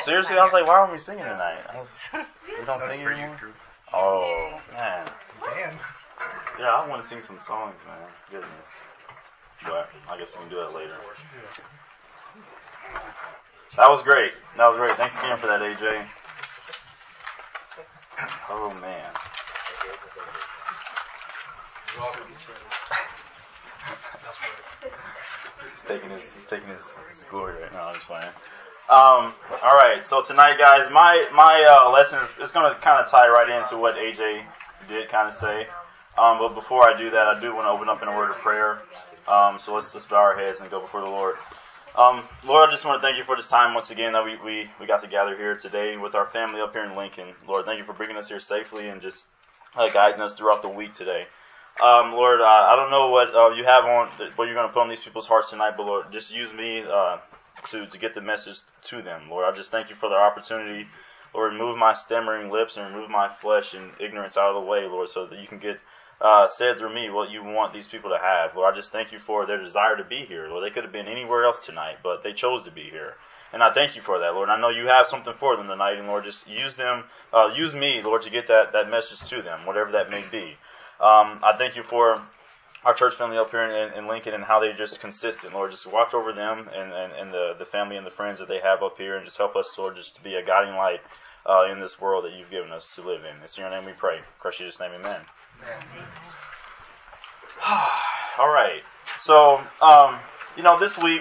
seriously? I was like, why aren't we singing tonight? We don't sing anymore? Oh, man. Yeah, I want to sing some songs, man. Goodness. But I guess we can do that later. That was great. Thanks again for that, AJ. Oh, man. He's taking his glory right now. I'm just playing. All right. So tonight, guys, my lesson is going to kind of tie right into what AJ did kind of say. But before I do that, I do want to open up in a word of prayer. So let's bow our heads and go before the Lord. Lord, I just want to thank you for this time once again that we got to gather here today with our family up here in Lincoln. Lord, thank you for bringing us here safely and just guiding us throughout the week today. Lord, I don't know what you have on, what you're going to put on these people's hearts tonight, but Lord, just use me to get the message to them. Lord, I just thank you for the opportunity. Lord, remove my stammering lips and remove my flesh and ignorance out of the way, Lord, so that you can get said through me what you want these people to have. Lord, I just thank you for their desire to be here. Lord, they could have been anywhere else tonight, but they chose to be here. And I thank you for that, Lord. I know you have something for them tonight, and Lord, just use me, Lord, to get that message to them, whatever that may be. I thank you for our church family up here in Lincoln and how they're just consistent. Lord, just watch over them and the family and the friends that they have up here, and just help us, Lord, just to be a guiding light in this world that you've given us to live in. It's in your name we pray. In Christ Jesus' name, amen. All right. So, this week,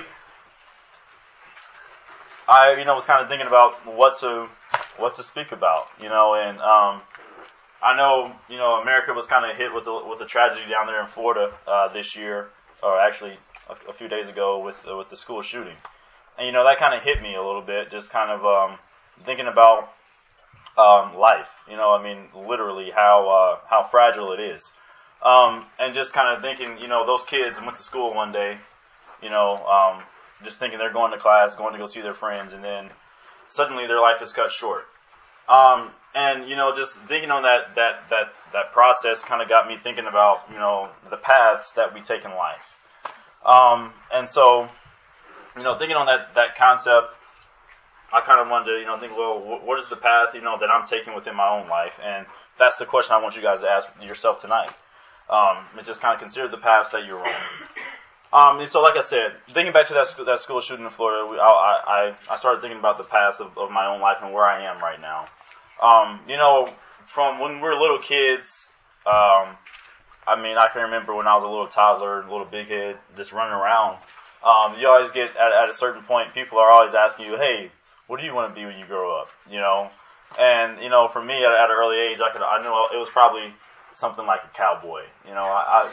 I, was kind of thinking about what to speak about, and I know, America was kind of hit with the tragedy down there in Florida this year, or actually a few days ago with the school shooting, and that kind of hit me a little bit, just kind of thinking about life, literally how fragile it is. And just kind of thinking, those kids went to school one day, just thinking they're going to class, going to go see their friends, and then suddenly their life is cut short. And just thinking on that process kind of got me thinking about, the paths that we take in life. And so, thinking on that concept, I kind of wanted to, think, well, what is the path, that I'm taking within my own life? And that's the question I want you guys to ask yourself tonight. And just kind of consider the paths that you're on. And so, like I said, thinking back to that school shooting in Florida, I started thinking about the past of my own life and where I am right now. From when we were little kids, I can remember when I was a little toddler, a little big head, just running around. You always get, at a certain point, people are always asking you, hey, what do you want to be when you grow up? And, for me, at an early age, I knew it was probably something like a cowboy. I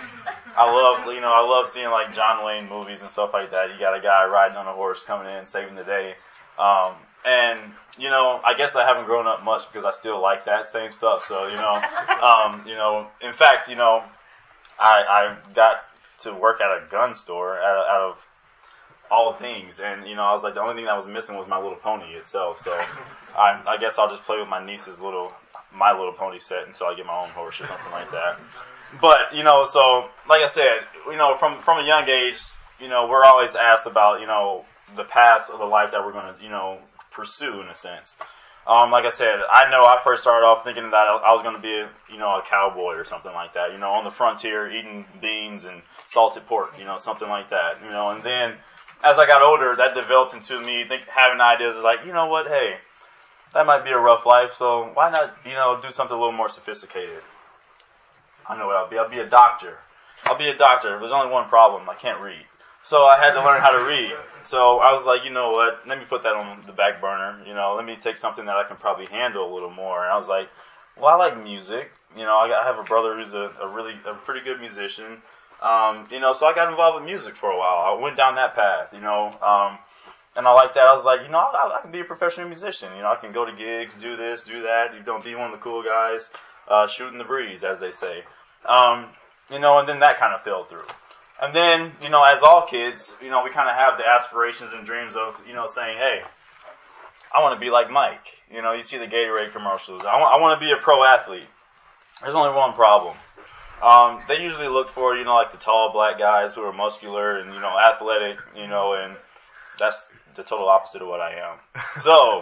love seeing like John Wayne movies and stuff like that. You got a guy riding on a horse coming in, saving the day. And, I guess I haven't grown up much because I still like that same stuff. So, in fact, I got to work at a gun store out of all things. And, I was like, the only thing that was missing was My Little Pony itself. So I guess I'll just play with my niece's My Little Pony set until I get my own horse or something like that. But, so, like I said, from a young age, we're always asked about, the path of the life that we're going to, pursue in a sense. Like I said, I know I first started off thinking that I was going to be a cowboy or something like that, on the frontier eating beans and salted pork, something like that, and then as I got older, that developed into me having ideas of like, what, hey, that might be a rough life, so why not, do something a little more sophisticated? I know what I'll be. I'll be a doctor. There's only one problem. I can't read. So I had to learn how to read. So I was like, what, let me put that on the back burner. Let me take something that I can probably handle a little more. And I was like, well, I like music. I have a brother who's a pretty good musician. So I got involved with music for a while. I went down that path, and I like that. I was like, I can be a professional musician. I can go to gigs, do this, do that. Be one of the cool guys, shooting the breeze, as they say. And then that kind of fell through. And then, as all kids, we kind of have the aspirations and dreams of, saying, hey, I want to be like Mike. You see the Gatorade commercials. I want to be a pro athlete. There's only one problem. They usually look for, like the tall black guys who are muscular and, athletic, and that's the total opposite of what I am. So,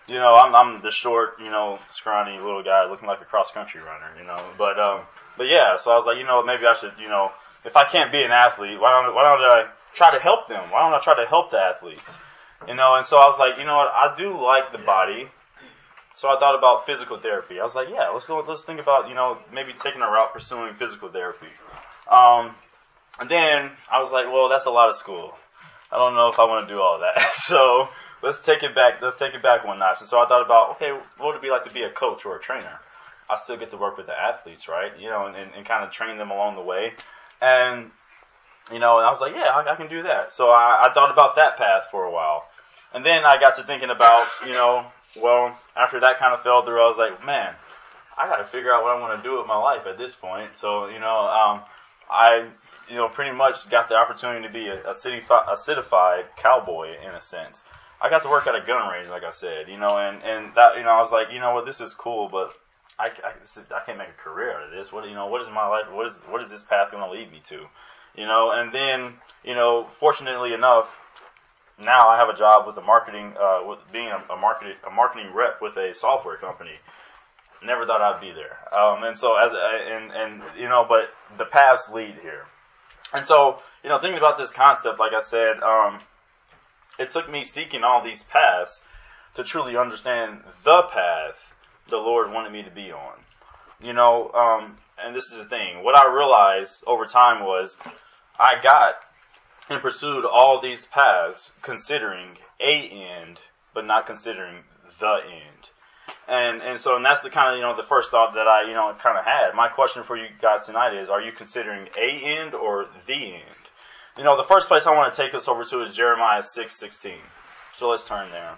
I'm the short, scrawny little guy looking like a cross country runner, but yeah. So I was like, maybe I should, if I can't be an athlete, why don't I try to help them? Why don't I try to help the athletes? And so I was like, what? I do like the body. So I thought about physical therapy. I was like, yeah, let's think about, maybe taking a route pursuing physical therapy. And then I was like, well, that's a lot of school. I don't know if I want to do all that. So let's take it back one notch. And so I thought about, okay, what would it be like to be a coach or a trainer? I still get to work with the athletes, right? And kind of train them along the way. And, and I was like, yeah, I can do that. So I thought about that path for a while. And then I got to thinking about, well, after that kind of fell through, I was like, man, I got to figure out what I want to do with my life at this point. So, I pretty much got the opportunity to be a citified cowboy in a sense. I got to work at a gun range, like I said, and that, I was like, this is cool, but I can't make a career out of this. What is my life? What is this path going to lead me to? And then, fortunately enough, now I have a job with with being a marketing rep with a software company. Never thought I'd be there. And so but the paths lead here. And so, thinking about this concept, like I said, it took me seeking all these paths to truly understand the path the Lord wanted me to be on. And this is the thing. What I realized over time was I got and pursued all these paths considering a end, but not considering the end. And so that's the kind of, the first thought that I, kind of had. My question for you guys tonight is, are you considering a end or the end? The first place I want to take us over to is Jeremiah 6:16. So let's turn there.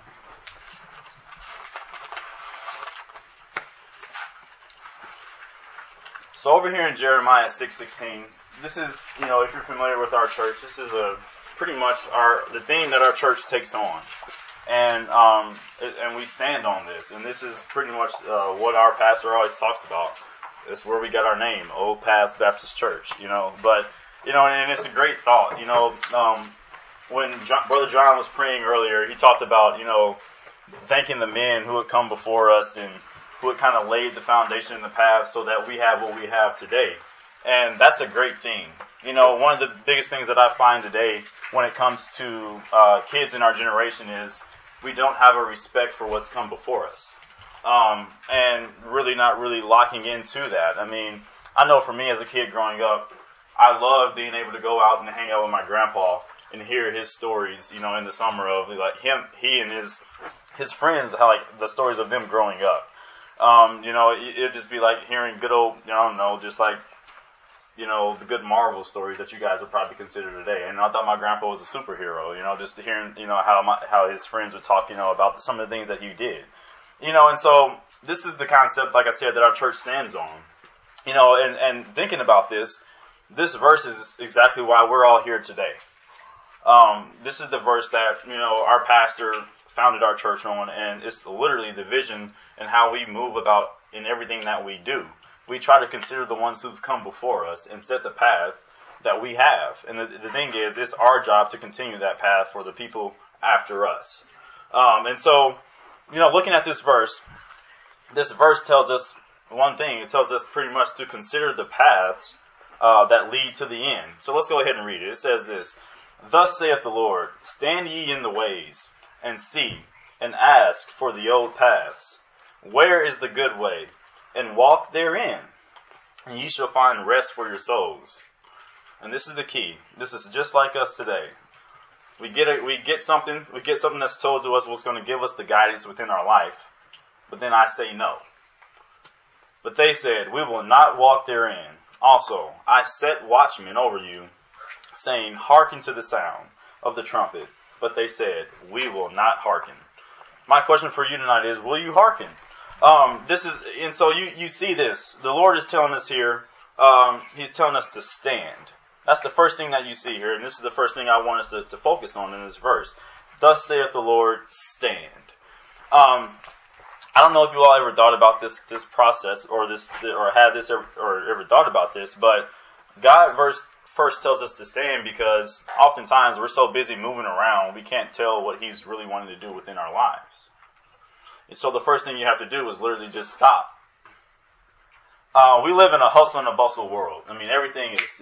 So over here in Jeremiah 6:16, this is, if you're familiar with our church, this is pretty much the theme that our church takes on. And we stand on this. And this is pretty much what our pastor always talks about. It's where we got our name, Old Paths Baptist Church, But, and it's a great thought. When Brother John was praying earlier, he talked about, thanking the men who had come before us and who had kind of laid the foundation in the path so that we have what we have today. And that's a great thing. One of the biggest things that I find today when it comes to kids in our generation is we don't have a respect for what's come before us. And really not really locking into that. I mean, I know for me as a kid growing up, I love being able to go out and hang out with my grandpa and hear his stories, in the summer of like he and his friends, how like the stories of them growing up. It'd just be like hearing good old, just like, the good Marvel stories that you guys would probably consider today. And I thought my grandpa was a superhero, just hearing, how his friends would talk, about some of the things that he did. And so this is the concept, like I said, that our church stands on. And thinking about this verse is exactly why we're all here today. This is the verse that, our pastor founded our church on, and it's literally the vision and how we move about in everything that we do. We try to consider the ones who've come before us and set the path that we have. And the thing is, it's our job to continue that path for the people after us. And so, looking at this verse tells us one thing. It tells us pretty much to consider the paths that lead to the end. So let's go ahead and read it. It says this: Thus saith the Lord, stand ye in the ways, and see, and ask for the old paths. Where is the good way? And walk therein, and ye shall find rest for your souls. And this is the key. This is just like us today. We get something that's told to us what's going to give us the guidance within our life. But then I say no. But they said, we will not walk therein. Also, I set watchmen over you, saying, hearken to the sound of the trumpet. But they said, we will not hearken. My question for you tonight is, will you hearken? So you see this. The Lord is telling us here, He's telling us to stand. That's the first thing that you see here, and this is the first thing I want us to focus on in this verse. Thus saith the Lord, stand. I don't know if you all ever thought about this process or had this or ever thought about this, but God first tells us to stand because oftentimes we're so busy moving around we can't tell what He's really wanting to do within our lives. And so the first thing you have to do is literally just stop. We live in a hustle and a bustle world. I mean, everything is,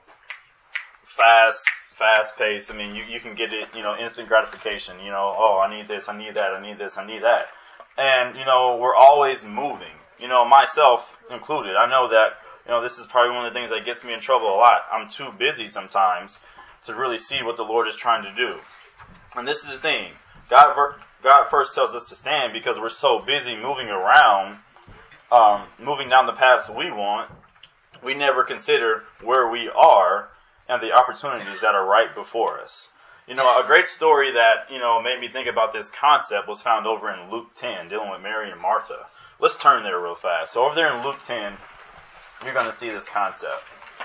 fast paced. I mean, you can get it, instant gratification. Oh, I need this, I need that, I need this, I need that. And, we're always moving. Myself included. I know that, this is probably one of the things that gets me in trouble a lot. I'm too busy sometimes to really see what the Lord is trying to do. And this is the thing. God first tells us to stand because we're so busy moving around, moving down the paths we want. We never consider where we are and the opportunities that are right before us. A great story that, made me think about this concept was found over in Luke 10, dealing with Mary and Martha. Let's turn there real fast. So over there in Luke 10, you're going to see this concept.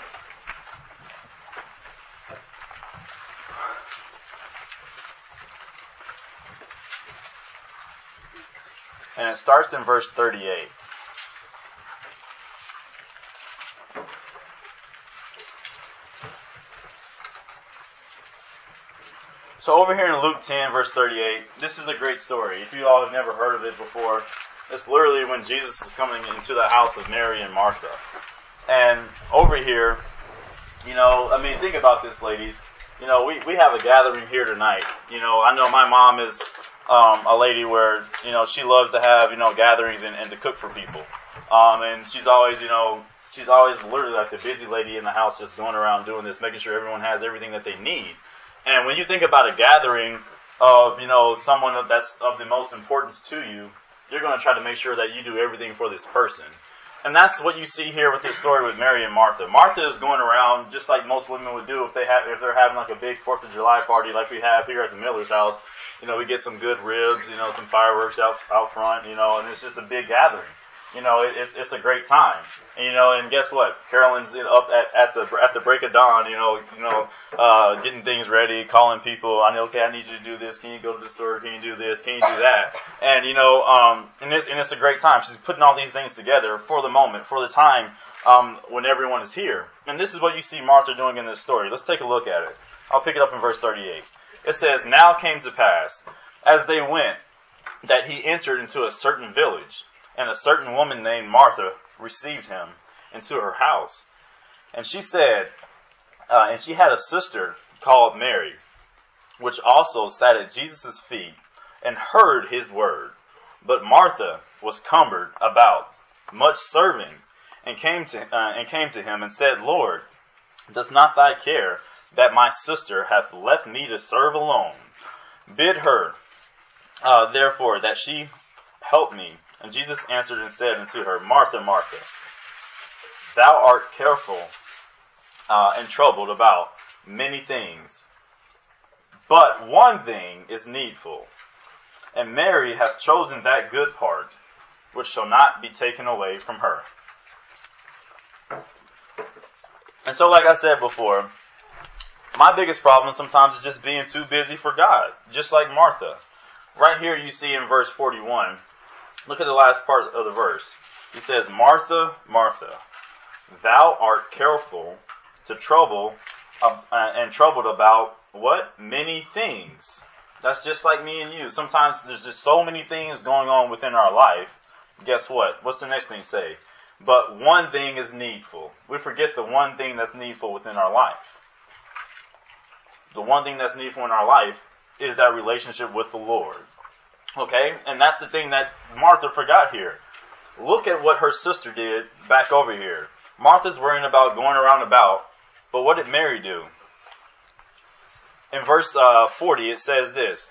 And it starts in verse 38. So over here in Luke 10, verse 38, this is a great story. If you all have never heard of it before, it's literally when Jesus is coming into the house of Mary and Martha. And over here, think about this, ladies. We have a gathering here tonight. I know my mom is a lady where, she loves to have, gatherings and to cook for people. And she's always literally like the busy lady in the house just going around doing this, making sure everyone has everything that they need. And when you think about a gathering of, someone that's of the most importance to you, you're going to try to make sure that you do everything for this person. And that's what you see here with this story with Mary and Martha. Martha is going around just like most women would do if they're having like a big 4th of July party like we have here at the Miller's house. We get some good ribs, some fireworks out front, and it's just a big gathering. It's a great time. And guess what? Carolyn's up at the break of dawn, getting things ready, calling people. I need you to do this. Can you go to the store? Can you do this? Can you do that? And and it's a great time. She's putting all these things together for the moment, for the time when everyone is here. And this is what you see Martha doing in this story. Let's take a look at it. I'll pick it up in verse 38. It says, "Now came to pass, as they went, that he entered into a certain village. And a certain woman named Martha received him into her house. And she said, and she had a sister called Mary, which also sat at Jesus' feet and heard his word. But Martha was cumbered about much serving, and came to him and said, Lord, does not thy care that my sister hath left me to serve alone? Bid her, therefore, that she help me. And Jesus answered and said unto her, Martha, Martha, thou art careful and troubled about many things, but one thing is needful. And Mary hath chosen that good part, which shall not be taken away from her." And so, like I said before, my biggest problem sometimes is just being too busy for God, just like Martha. Right here you see in verse 41, look at the last part of the verse. He says, Martha, Martha, thou art careful to trouble and troubled about what? Many things. That's just like me and you. Sometimes there's just so many things going on within our life. Guess what? What's the next thing say? But one thing is needful. We forget the one thing that's needful within our life. The one thing that's needful in our life is that relationship with the Lord. Okay? And that's the thing that Martha forgot here. Look at what her sister did back over here. Martha's worrying about going around about, but what did Mary do? In verse 40 it says this.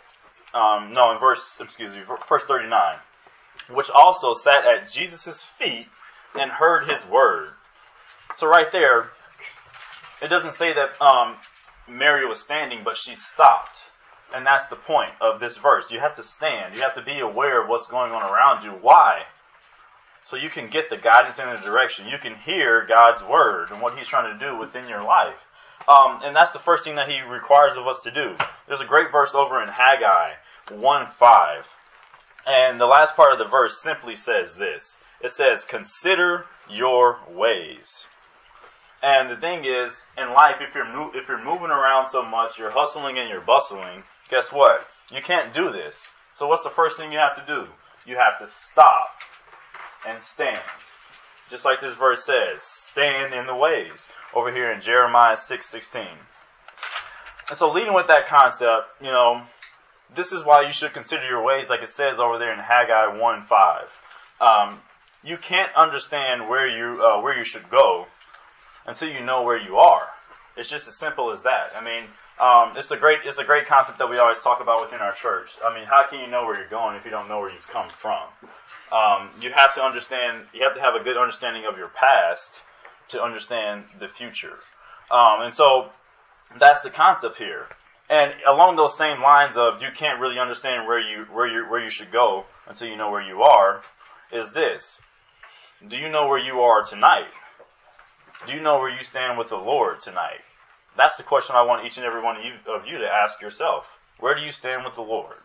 Verse 39. Which also sat at Jesus' feet and heard his word. So right there, it doesn't say that Mary was standing, but she stopped. And that's the point of this verse. You have to stand. You have to be aware of what's going on around you. Why? So you can get the guidance and the direction. You can hear God's word and what he's trying to do within your life. And that's the first thing that he requires of us to do. There's a great verse over in Haggai 1:5. And the last part of the verse simply says this. It says, consider your ways. And the thing is, in life, if you're moving around so much, you're hustling and you're bustling, guess what? You can't do this. So what's the first thing you have to do? you have to stop and stand. Just like this verse says, stand in the ways. Over here in Jeremiah 6:16. And so leading with that concept, this is why you should consider your ways, like it says over there in Haggai 1:5. You can't understand where you should go until you know where you are. It's just as simple as that. I mean, it's a great concept that we always talk about within our church. I mean, how can you know where you're going if you don't know where you've come from? You have to have a good understanding of your past to understand the future. And so that's the concept here. And along those same lines of you can't really understand where you should go until you know where you are, is this. Do you know where you are tonight? Do you know where you stand with the Lord tonight? That's the question I want each and every one of you to ask yourself. Where do you stand with the Lord?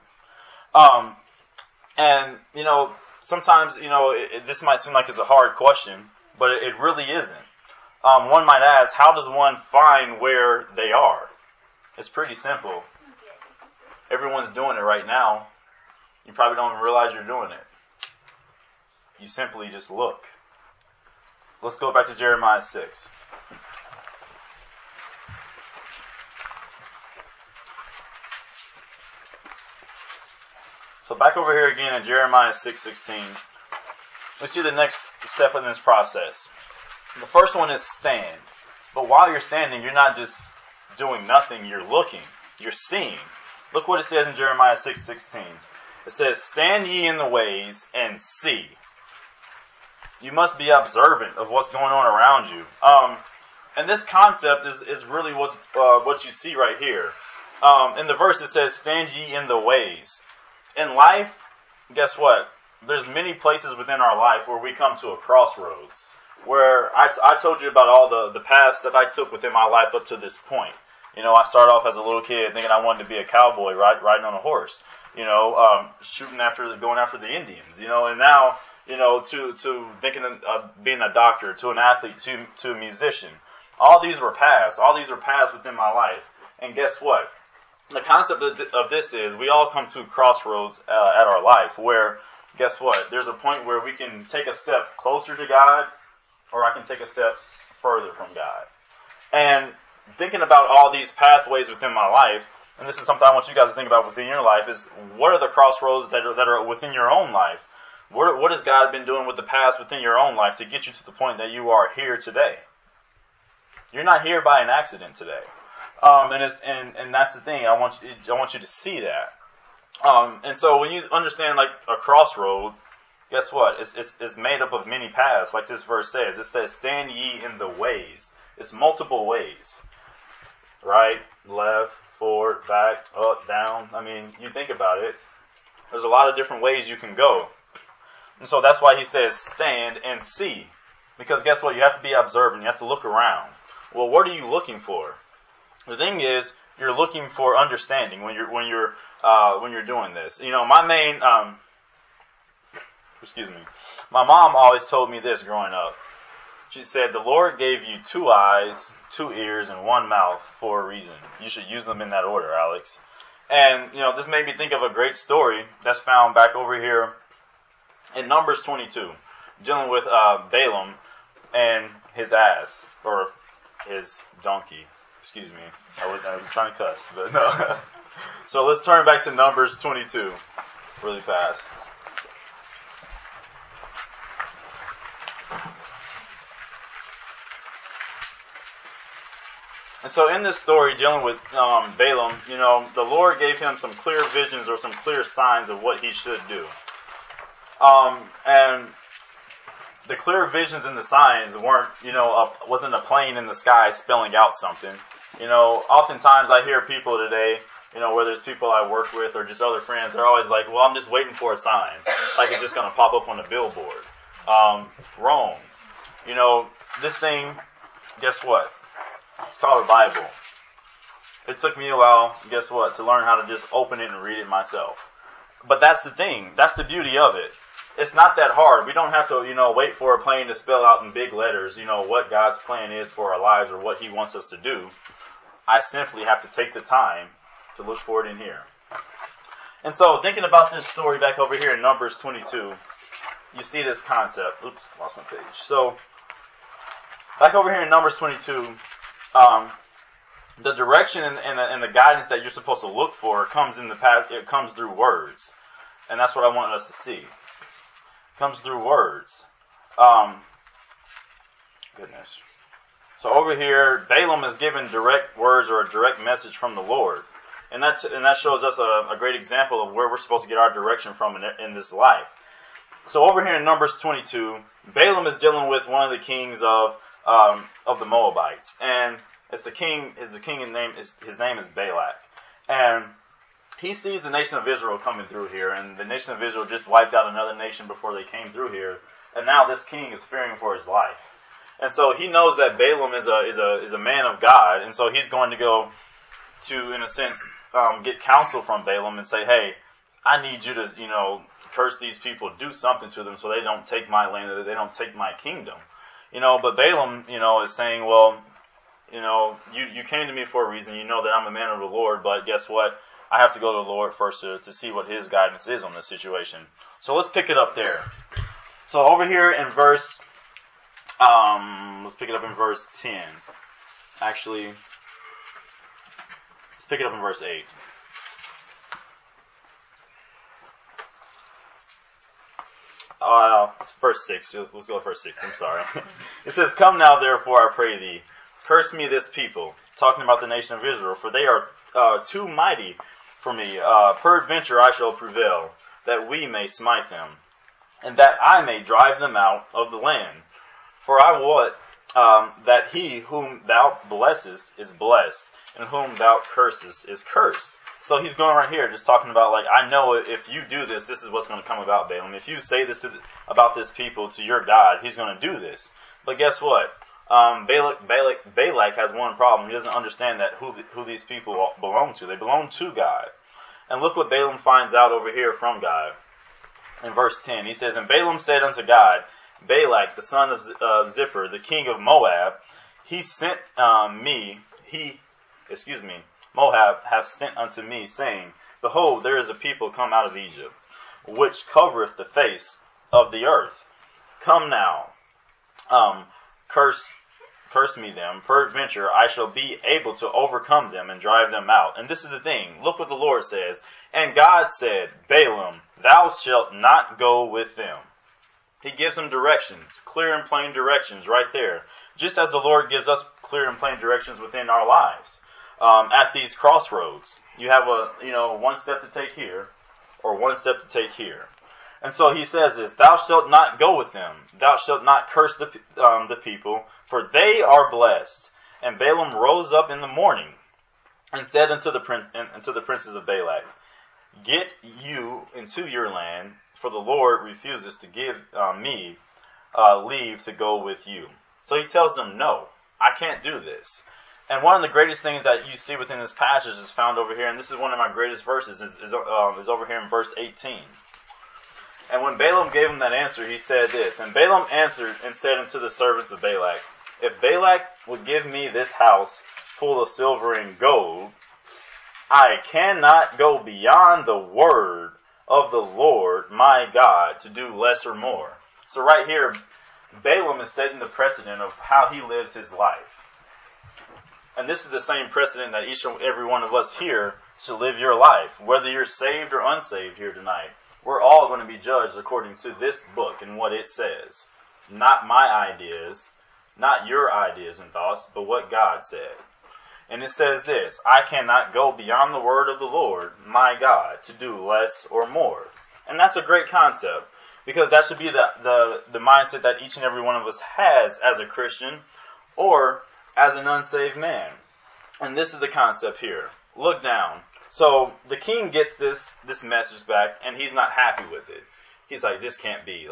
And sometimes, this might seem like it's a hard question, but it really isn't. One might ask, how does one find where they are? It's pretty simple. Everyone's doing it right now. You probably don't even realize you're doing it. You simply just look. Let's go back to Jeremiah 6. So back over here again in Jeremiah 6:16, we see the next step in this process. The first one is stand. But while you're standing, you're not just doing nothing, you're looking, you're seeing. Look what it says in Jeremiah 6:16. It says, stand ye in the ways and see. You must be observant of what's going on around you. And this concept is really what you see right here. In the verse it says, stand ye in the ways. In life, guess what? There's many places within our life where we come to a crossroads. Where I told you about all the paths that I took within my life up to this point. I started off as a little kid thinking I wanted to be a cowboy, riding on a horse. Going after the Indians. And now, to thinking of being a doctor, to an athlete, to a musician. All these were paths. All these are paths within my life. And guess what? The concept of this is we all come to crossroads at our life where, guess what? There's a point where we can take a step closer to God, or I can take a step further from God. And thinking about all these pathways within my life, and this is something I want you guys to think about within your life, is what are the crossroads that are within your own life? What has God been doing with the past within your own life to get you to the point that you are here today? You're not here by an accident today. And that's the thing. I want you to see that. And so when you understand like a crossroad, guess what? It's made up of many paths, like this verse says. It says, stand ye in the ways. It's multiple ways. Right, left, forward, back, up, down. I mean, you think about it. There's a lot of different ways you can go. And so that's why he says, stand and see. Because guess what? You have to be observant. You have to look around. Well, what are you looking for? The thing is, you're looking for understanding when you're doing this. My mom always told me this growing up. She said, the Lord gave you 2 eyes, 2 ears, and 1 mouth for a reason. You should use them in that order, Alex. And, this made me think of a great story that's found back over here in Numbers 22, dealing with Balaam and his ass, or his donkey. Excuse me. I was trying to cuss, but no. So let's turn back to Numbers 22 really fast. And so in this story dealing with Balaam, the Lord gave him some clear visions or some clear signs of what he should do. And the clear visions and the signs wasn't a plane in the sky spelling out something. Oftentimes I hear people today, whether it's people I work with or just other friends, they're always like, well, I'm just waiting for a sign. Like it's just going to pop up on a billboard. Wrong. This thing, guess what? It's called a Bible. It took me a while, guess what, to learn how to just open it and read it myself. But that's the thing. That's the beauty of it. It's not that hard. We don't have to, wait for a plane to spell out in big letters, what God's plan is for our lives or what He wants us to do. I simply have to take the time to look for it in here. And so, thinking about this story back over here in Numbers 22, you see this concept. Oops, lost my page. So, back over here in Numbers 22, the direction and the guidance that you're supposed to look for comes in the path. It comes through words, and that's what I want us to see. It comes through words. Goodness. So over here, Balaam is given direct words or a direct message from the Lord, and that shows us a great example of where we're supposed to get our direction from in this life. So over here in Numbers 22, Balaam is dealing with one of the kings of the Moabites, and it's the king. His name is Balak, and he sees the nation of Israel coming through here, and the nation of Israel just wiped out another nation before they came through here, and now this king is fearing for his life, and so he knows that Balaam is a man of God, and so he's going to go to, in a sense, get counsel from Balaam and say, hey, I need you to, curse these people, do something to them so they don't take my land, that they don't take my kingdom. But Balaam, is saying, well, you came to me for a reason. You know that I'm a man of the Lord, but guess what? I have to go to the Lord first to see what His guidance is on this situation. So let's pick it up there. So over here in verse, let's pick it up in verse 10. Actually, let's pick it up in verse 8. Verse 6. Let's go to verse 6. I'm sorry. It says, come now, therefore, I pray thee, curse me this people, talking about the nation of Israel, for they are too mighty for me. Peradventure I shall prevail, that we may smite them, and that I may drive them out of the land. For I wot that he whom thou blessest is blessed, and whom thou cursest is cursed. So he's going right here just talking about, I know if you do this, this is what's going to come about, Balaam. If you say this about this people to your God, He's going to do this. But guess what? Balak has one problem. He doesn't understand that who these people belong to. They belong to God. And look what Balaam finds out over here from God. In verse 10, he says, and Balaam said unto God, Balak, the son of Zippor, the king of Moab, Moab hath sent unto me, saying, behold, there is a people come out of Egypt, which covereth the face of the earth. Come now, curse me them, peradventure I shall be able to overcome them and drive them out. And this is the thing, look what the Lord says. And God said, Balaam, thou shalt not go with them. He gives them directions, clear and plain directions right there. Just as the Lord gives us clear and plain directions within our lives. At these crossroads, you have one step to take here, or one step to take here. And so he says this, thou shalt not go with them, thou shalt not curse the people, for they are blessed. And Balaam rose up in the morning, and said unto the princes of Balak, get you into your land, for the Lord refuses to give me leave to go with you. So he tells them, no, I can't do this. And one of the greatest things that you see within this passage is found over here, and this is one of my greatest verses, is over here in verse 18. And when Balaam gave him that answer, he said this, and Balaam answered and said unto the servants of Balak, if Balak would give me this house full of silver and gold, I cannot go beyond the word of the Lord my God to do less or more. So right here, Balaam is setting the precedent of how he lives his life. And this is the same precedent that each and every one of us here should live your life. Whether you're saved or unsaved here tonight, we're all going to be judged according to this book and what it says. Not my ideas, not your ideas and thoughts, but what God said. And it says this, I cannot go beyond the word of the Lord, my God, to do less or more. And that's a great concept, because that should be the mindset that each and every one of us has as a Christian or as an unsaved man. And this is the concept here. Look down. So the king gets this message back, and he's not happy with it. He's like, this can't be.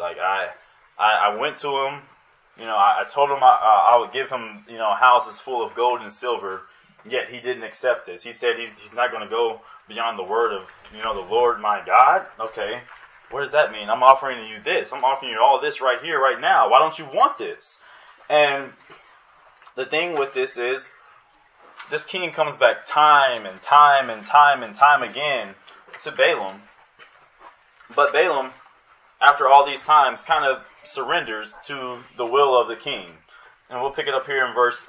I went to him, I told him I would give him, houses full of gold and silver, yet he didn't accept this. He said he's not going to go beyond the word of, the Lord my God. Okay, what does that mean? I'm offering you this. I'm offering you all this right here, right now. Why don't you want this? And the thing with this is, this king comes back time and time and time and time again, to Balaam. But Balaam, after all these times, kind of surrenders to the will of the king. And we'll pick it up here in verse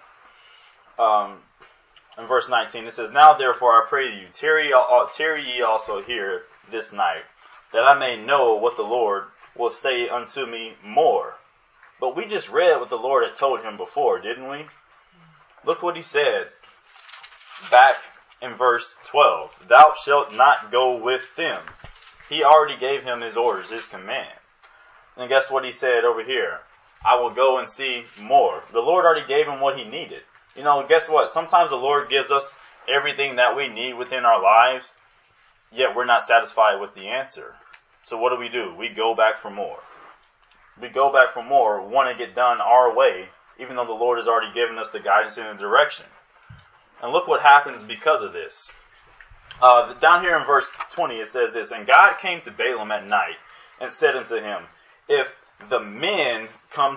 19. It says, "Now therefore I pray you, tarry ye also here this night, that I may know what the Lord will say unto me more." But we just read what the Lord had told him before, didn't we? Look what he said back in verse 12. "Thou shalt not go with them." He already gave him his orders, his command. And guess what he said over here? "I will go and see more." The Lord already gave him what he needed. You know, guess what? Sometimes the Lord gives us everything that we need within our lives, yet we're not satisfied with the answer. So what do? We go back for more. We go back for more, want to get done our way, even though the Lord has already given us the guidance and the direction. And look what happens because of this. Down here in verse 20 it says this, "And God came to Balaam at night and said unto him, If the men come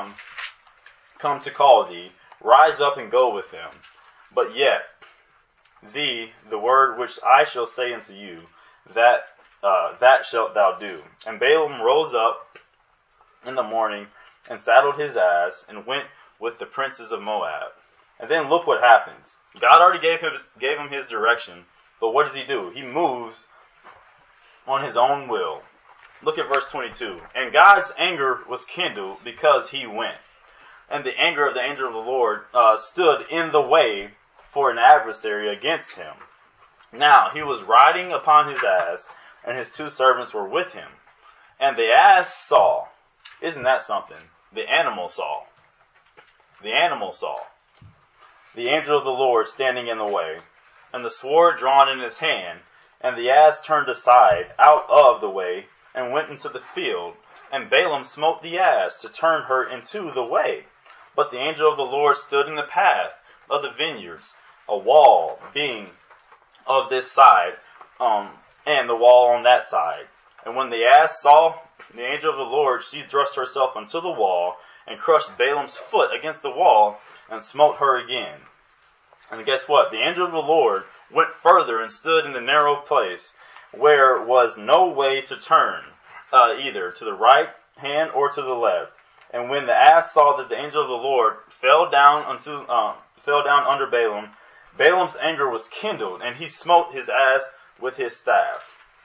to call thee, rise up and go with them. But yet the word which I shall say unto you, that shalt thou do." And Balaam rose up in the morning and saddled his ass and went with the princes of Moab. And then look what happens. God already gave him his direction, but what does he do? He moves on his own will. Look at verse 22. "And God's anger was kindled because he went. And the anger of the angel of the Lord stood in the way for an adversary against him. Now he was riding upon his ass, and his 2 servants were with him. And the ass saw," isn't that something? The animal saw. The animal saw the angel of the Lord standing in the way, and the sword drawn in his hand, and the ass turned aside out of the way, and went into the field, and Balaam smote the ass to turn her into the way. But the angel of the Lord stood in the path of the vineyards, a wall being of this side, and the wall on that side. And when the ass saw the angel of the Lord, she thrust herself unto the wall, and crushed Balaam's foot against the wall, and smote her again. And guess what? The angel of the Lord went further and stood in the narrow place, where was no way to turn, either to the right hand or to the left. And when the ass saw that the angel of the Lord fell down under Balaam, Balaam's anger was kindled, and he smote his ass with his staff.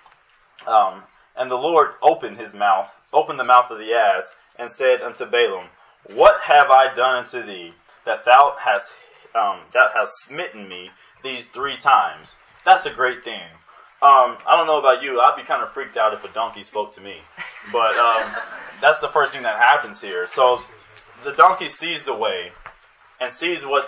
And the Lord opened the mouth of the ass, and said unto Balaam, "What have I done unto thee, that thou hast smitten me these 3 times?" That's a great thing. I don't know about you, I'd be kind of freaked out if a donkey spoke to me. But that's the first thing that happens here. So the donkey sees the way and sees what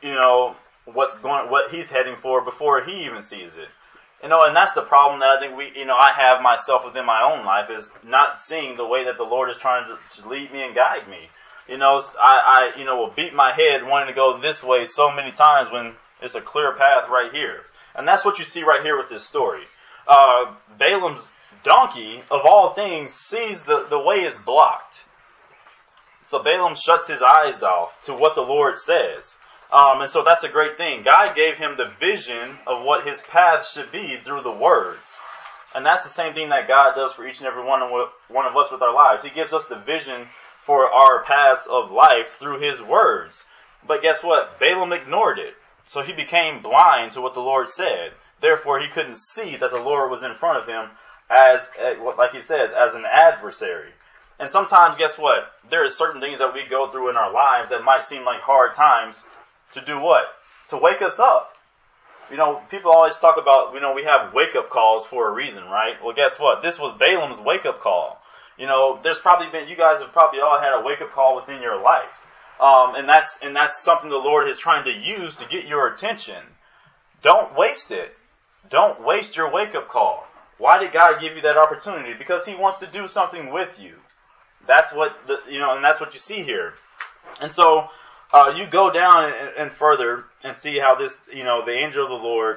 he's heading for before he even sees it. And that's the problem that I think I have myself within my own life, is not seeing the way that the Lord is trying to lead me and guide me. I will beat my head wanting to go this way so many times when it's a clear path right here. And that's what you see right here with this story. Balaam's donkey, of all things, sees the way is blocked. So Balaam shuts his eyes off to what the Lord says. And so that's a great thing. God gave him the vision of what his path should be through the words. And that's the same thing that God does for each and every one of us with our lives. He gives us the vision for our paths of life through his words. But guess what? Balaam ignored it. So he became blind to what the Lord said. Therefore, he couldn't see that the Lord was in front of him as, like he says, as an adversary. And sometimes, guess what? There are certain things that we go through in our lives that might seem like hard times to do what? To wake us up. People always talk about, we have wake-up calls for a reason, right? Well, guess what? This was Balaam's wake-up call. There's probably been, you guys have probably all had a wake-up call within your life. And that's something the Lord is trying to use to get your attention. Don't waste it. Don't waste your wake-up call. Why did God give you that opportunity? Because He wants to do something with you. That's what and that's what you see here. And so you go down and further and see how this, the angel of the Lord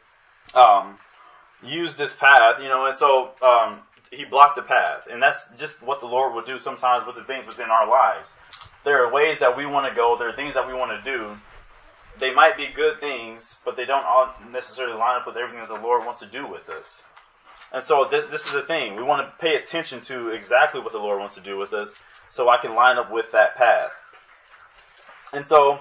used this path, and so he blocked the path. And that's just what the Lord will do sometimes with the things within our lives. There are ways that we want to go. There are things that we want to do they might be good things, but they don't all necessarily line up with everything that the Lord wants to do with us. And so this is the thing. We want to pay attention to exactly what the Lord wants to do with us so I can line up with that path. And so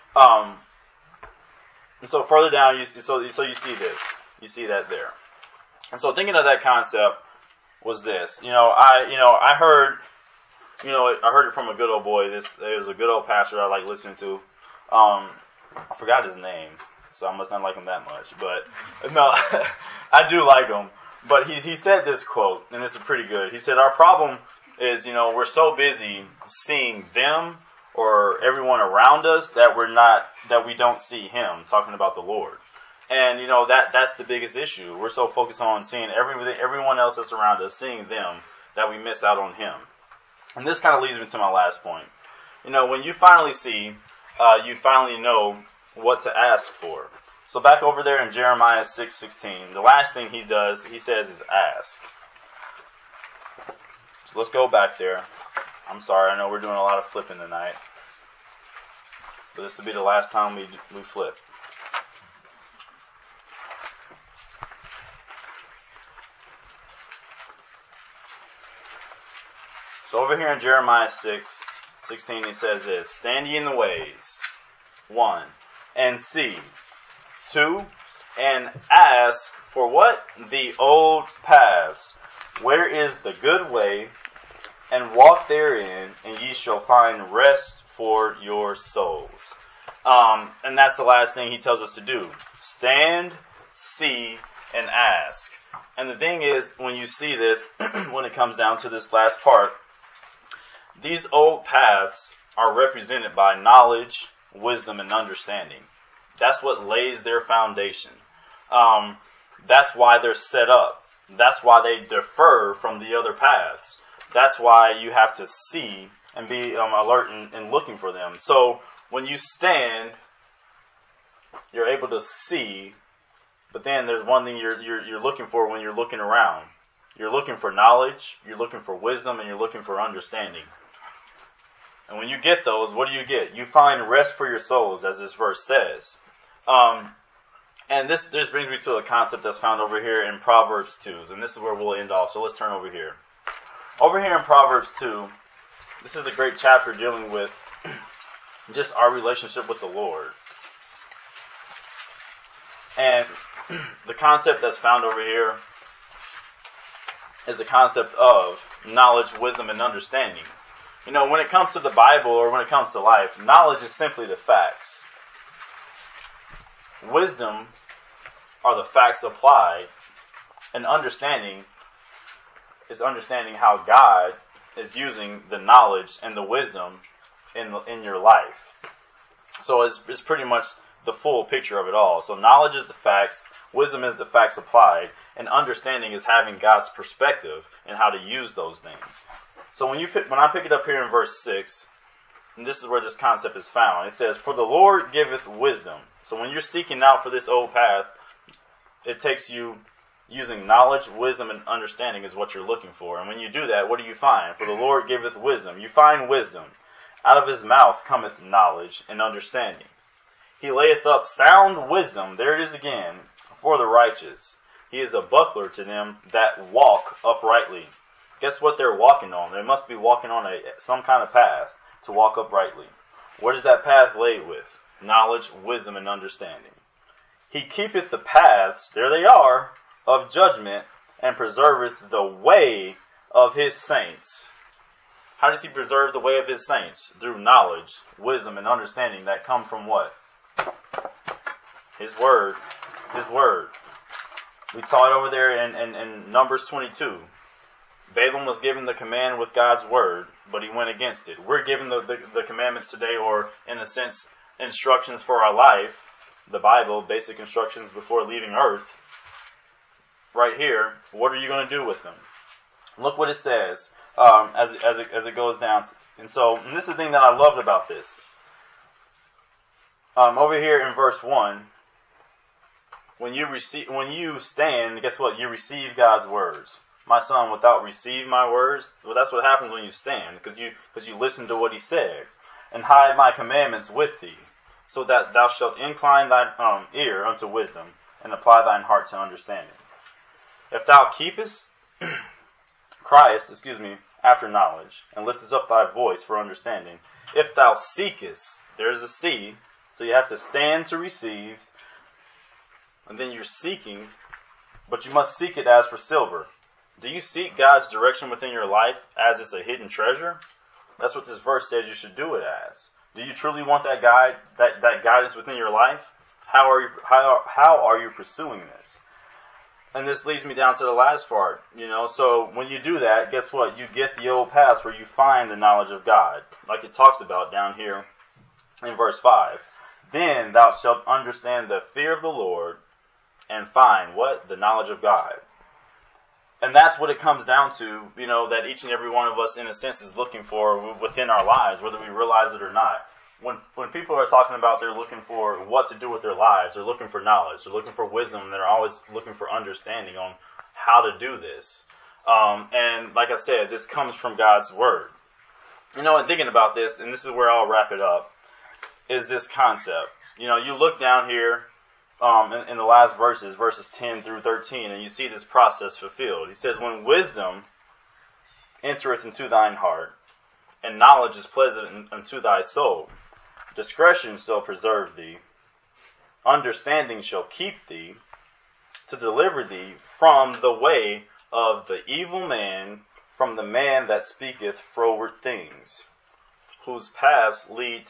further down, you see this. You see that there. And so thinking of that concept was this. I heard it from a good old boy. There was a good old pastor I like listening to. I forgot his name, so I must not like him that much. But no, I do like him. But he said this quote, and this is pretty good. He said, our problem is, we're so busy seeing them or everyone around us that we don't see Him, talking about the Lord. And, that's the biggest issue. We're so focused on seeing everyone else that's around us, seeing them, that we miss out on Him. And this kind of leads me to my last point. When you finally see, you finally know what to ask for. So back over there in Jeremiah 6:16, the last thing he says is ask. So let's go back there. I'm sorry, I know we're doing a lot of flipping tonight. But this will be the last time we flip. So over here in Jeremiah 6:16, he says this, stand ye in the ways, 1, and see. 2, and ask for what? The old paths. Where is the good way? And walk therein, and ye shall find rest for your souls. And that's the last thing he tells us to do. Stand, see, and ask. And the thing is, when you see this, when it comes down to this last part, these old paths are represented by knowledge, wisdom, and understanding. That's what lays their foundation. That's why they're set up. That's why they differ from the other paths. That's why you have to see and be alert and looking for them. So when you stand, you're able to see, but then there's one thing you're looking for when you're looking around. You're looking for knowledge, you're looking for wisdom, and you're looking for understanding. And when you get those, what do you get? You find rest for your souls, as this verse says. And this brings me to a concept that's found over here in Proverbs 2. And this is where we'll end off. So let's turn over here. Over here in Proverbs 2, this is a great chapter dealing with just our relationship with the Lord. And the concept that's found over here is the concept of knowledge, wisdom, and understanding. When it comes to the Bible or when it comes to life, knowledge is simply the facts. Wisdom are the facts applied, and understanding is understanding how God is using the knowledge and the wisdom in your life. So it's pretty much the full picture of it all. So knowledge is the facts, wisdom is the facts applied, and understanding is having God's perspective and how to use those things. So when I pick it up here in verse 6, and this is where this concept is found, it says, for the Lord giveth wisdom. So when you're seeking out for this old path, it takes you using knowledge, wisdom, and understanding is what you're looking for. And when you do that, what do you find? For the Lord giveth wisdom. You find wisdom. Out of his mouth cometh knowledge and understanding. He layeth up sound wisdom, there it is again, for the righteous. He is a buckler to them that walk uprightly. Guess what they're walking on? They must be walking on some kind of path to walk uprightly. What is that path laid with? Knowledge, wisdom, and understanding. He keepeth the paths, there they are, of judgment, and preserveth the way of his saints. How does he preserve the way of his saints? Through knowledge, wisdom, and understanding that come from what? His word. His word. We saw it over there in Numbers 22. Balaam was given the command with God's word, but he went against it. We're given the commandments today, or in a sense, instructions for our life, the Bible, basic instructions before leaving earth. Right here, what are you going to do with them? Look what it says as it goes down. And this is the thing that I loved about this. Over here in verse 1, when you stand, guess what? You receive God's words. My son, without receive my words, well, that's what happens when you stand, because you listen to what he said. And hide my commandments with thee. so that thou shalt incline thine ear unto wisdom, and apply thine heart to understanding. If thou criest, after knowledge, and liftest up thy voice for understanding, if thou seekest, there's a see, so you have to stand to receive, and then you're seeking, but you must seek it as for silver. Do you seek God's direction within your life as it's a hidden treasure? That's what this verse says you should do it as. Do you truly want that guidance within your life? How are you pursuing this? And this leads me down to the last part. So when you do that, guess what? You get the old paths where you find the knowledge of God, like it talks about down here in verse 5. Then thou shalt understand the fear of the Lord and find what? The knowledge of God. And that's what it comes down to, that each and every one of us, in a sense, is looking for within our lives, whether we realize it or not. When people are talking about they're looking for what to do with their lives, they're looking for knowledge, they're looking for wisdom, they're always looking for understanding on how to do this. And like I said, this comes from God's Word. And thinking about this, and this is where I'll wrap it up, is this concept. You look down here in the last verses 10 through 13, and you see this process fulfilled. He says, when wisdom entereth into thine heart, and knowledge is pleasant unto thy soul, discretion shall preserve thee, understanding shall keep thee, to deliver thee from the way of the evil man, from the man that speaketh froward things, who leave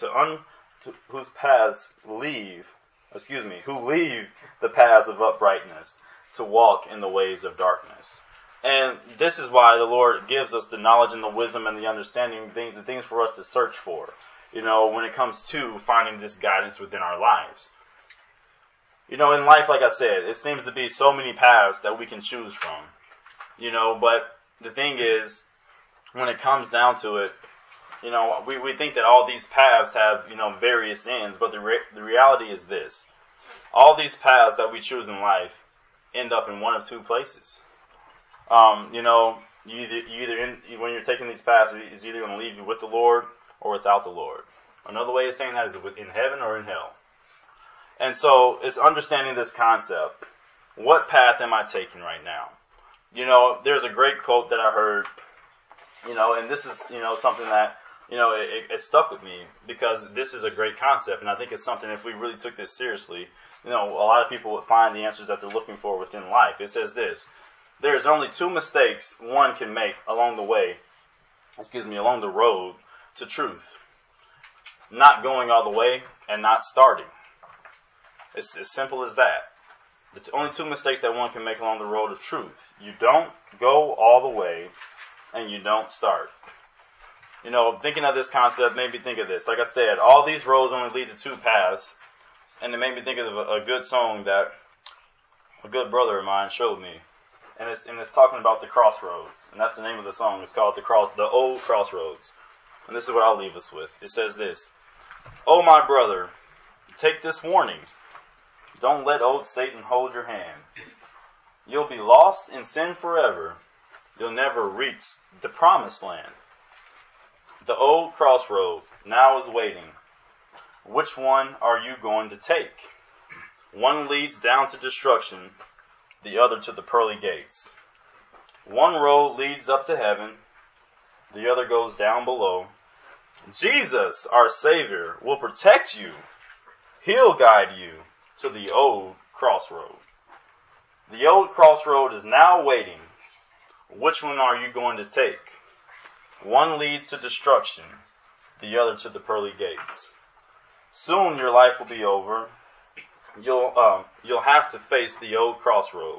the paths of uprightness, to walk in the ways of darkness. And this is why the Lord gives us the knowledge and the wisdom and the understanding, the things for us to search for, when it comes to finding this guidance within our lives. In life, like I said, it seems to be so many paths that we can choose from, but the thing is, when it comes down to it, we think that all these paths have, various ends, but the reality is this. All these paths that we choose in life end up in one of two places. When you're taking these paths, it's either going to leave you with the Lord or without the Lord. Another way of saying that is in heaven or in hell. And so it's understanding this concept. What path am I taking right now? There's a great quote that I heard, and this is, something that, it stuck with me because this is a great concept, and I think it's something, if we really took this seriously, a lot of people would find the answers that they're looking for within life. It says this: there's only two mistakes one can make along the road to truth. Not going all the way and not starting. It's as simple as that. The only two mistakes that one can make along the road of truth. You don't go all the way and you don't start. Thinking of this concept made me think of this. Like I said, all these roads only lead to two paths, and it made me think of a good song that a good brother of mine showed me. And it's talking about the crossroads. And that's the name of the song. It's called The Old Crossroads. And this is what I'll leave us with. It says this: "Oh, my brother, take this warning. Don't let old Satan hold your hand. You'll be lost in sin forever. You'll never reach the promised land. The old crossroad now is waiting. Which one are you going to take? One leads down to destruction, the other to the pearly gates. One road leads up to heaven, the other goes down below. Jesus, our Savior, will protect you. He'll guide you to the old crossroad. The old crossroad is now waiting. Which one are you going to take? One leads to destruction, the other to the pearly gates. Soon your life will be over. You'll have to face the old crossroad.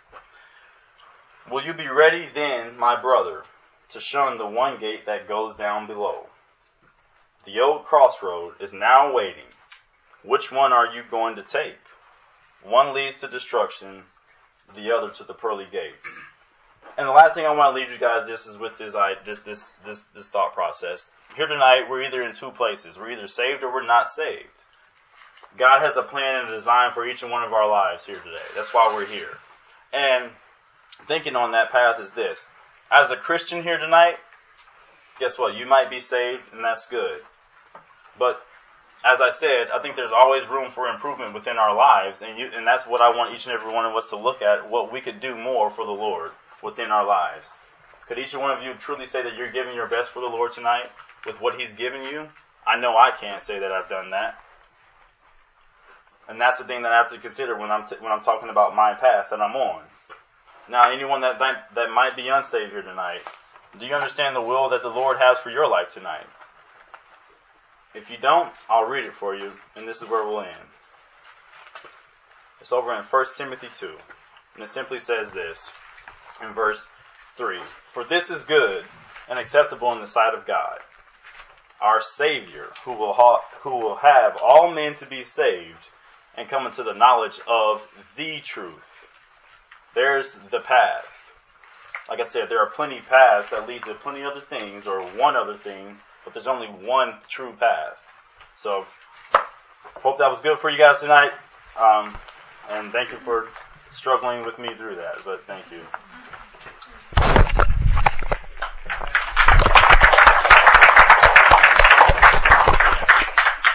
Will you be ready then, my brother, to shun the one gate that goes down below? The old crossroad is now waiting. Which one are you going to take? One leads to destruction, the other to the pearly gates." And the last thing I want to leave you guys is with this thought process. Here tonight, we're either in two places. We're either saved or we're not saved. God has a plan and a design for each and one of our lives here today. That's why we're here. And thinking on that path is this: as a Christian here tonight, guess what? You might be saved, and that's good. But as I said, I think there's always room for improvement within our lives, and that's what I want each and every one of us to look at, what we could do more for the Lord within our lives. Could each one of you truly say that you're giving your best for the Lord tonight with what He's given you? I know I can't say that I've done that. And that's the thing that I have to consider when I'm talking about my path that I'm on. Now, anyone that might be unsaved here tonight, do you understand the will that the Lord has for your life tonight? If you don't, I'll read it for you, and this is where we'll end. It's over in 1 Timothy 2, and it simply says this in verse 3. For this is good and acceptable in the sight of God, our Savior, who will have all men to be saved and come into the knowledge of the truth. There's the path. Like I said, there are plenty paths that lead to plenty other things, or one other thing, but there's only one true path. So, hope that was good for you guys tonight. And thank you for struggling with me through that, but thank you.